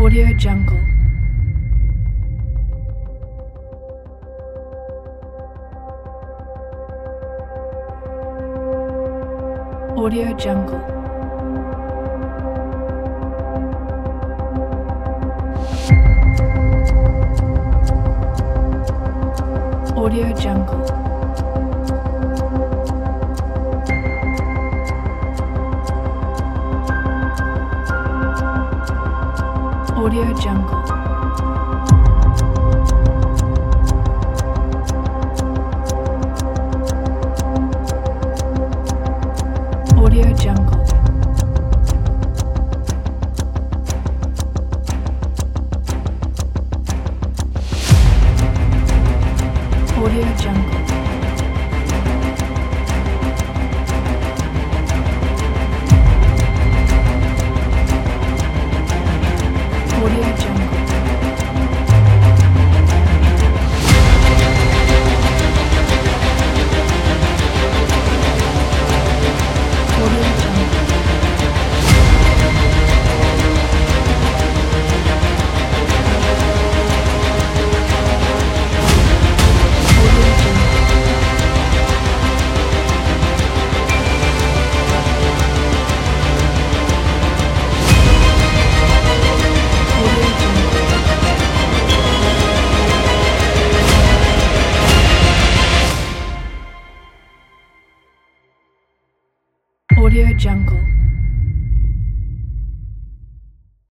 Audio Jungle. Audio Jungle. Audio Jungle. Audio Jungle. Audio Jungle. Audio Jungle. Audio Jungle. Audio Jungle. Audio Jungle.